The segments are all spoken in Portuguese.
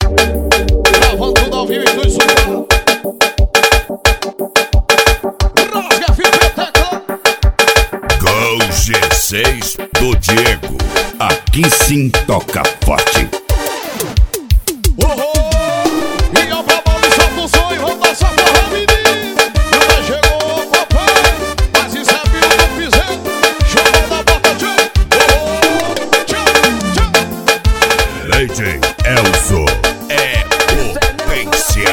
Gravando tudo ao vivo e tudo super. Rasga a fita tecla. Com G6 do Diego. Aqui sim toca forte. E ao babão de só pro sonho, vamos dançar forró, menino. Já chegou o papai, mas isso é filho do piseiro. Chama da bota, tchau. DJ Elzo é potência.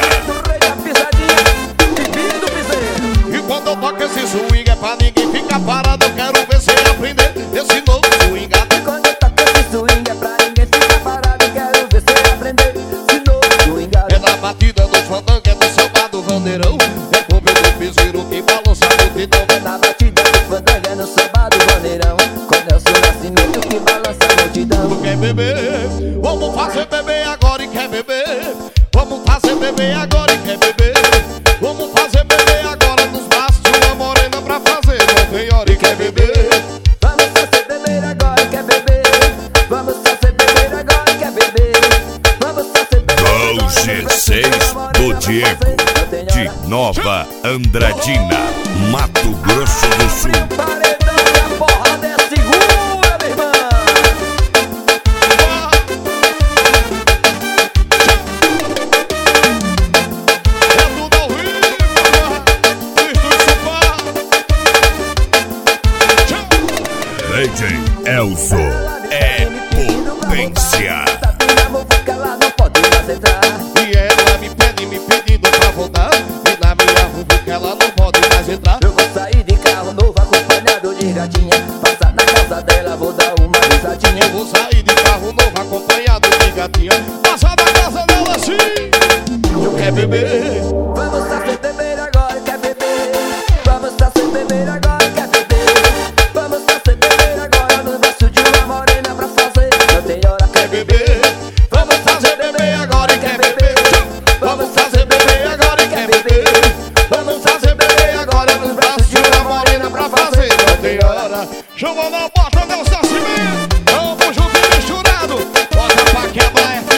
E quando eu toco esse swing é pra ninguém ficar parado. Eu quero ver você aprender esse novo swing. Quando eu toco esse swing é pra ninguém ficar parado. Eu quero ver você aprender esse novo swing. É na batida do fandango, é no samba do vandeirão. É com o do piseiro que balança a multidão. É na batida do fandango, é no samba do vaneirão. Com Nelson Nascimento que balança a multidão. Tu quer beber? Vamos fazer beber agora e quer beber. Vamos fazer beber agora e quer beber. Vamos fazer beber agora nos braços de uma morena pra fazer. Não tem hora e quer beber. Vamos fazer beber agora e quer beber. Vamos fazer beber agora e quer beber. Vamos fazer beber Com agora e G6 do Diego. De Nova Andradina, Mato Grosso do Sul. Paredão e a porrada é segura, meu irmão. É tudo ao vivo. Estúdio Super. DJ Elzo é potência. Ela não pode mais entrar. E ela me pede, me pedindo pra voltar. E na minha rua que ela não pode mais entrar. Eu vou sair de carro novo acompanhado de gatinha. Passar na casa dela, vou dar uma risadinha. Eu vou sair de carro novo acompanhado de gatinha. Passar na casa dela assim. Eu quero beber. Vamos fazer beber agora, quer beber. Vamos fazer beber agora, quer beber. Vamos fazer beber agora no braço de uma morena pra fazer. Não tem hora, quer beber. Vamos fazer beber agora e quer beber. Vamos fazer beber agora e quer beber. Vamos fazer beber agora nos braços de uma morena pra fazer. Não tem hora. Chama na bota, Nelson Nascimento. Vamos junto e misturado. Bota pra quebrar.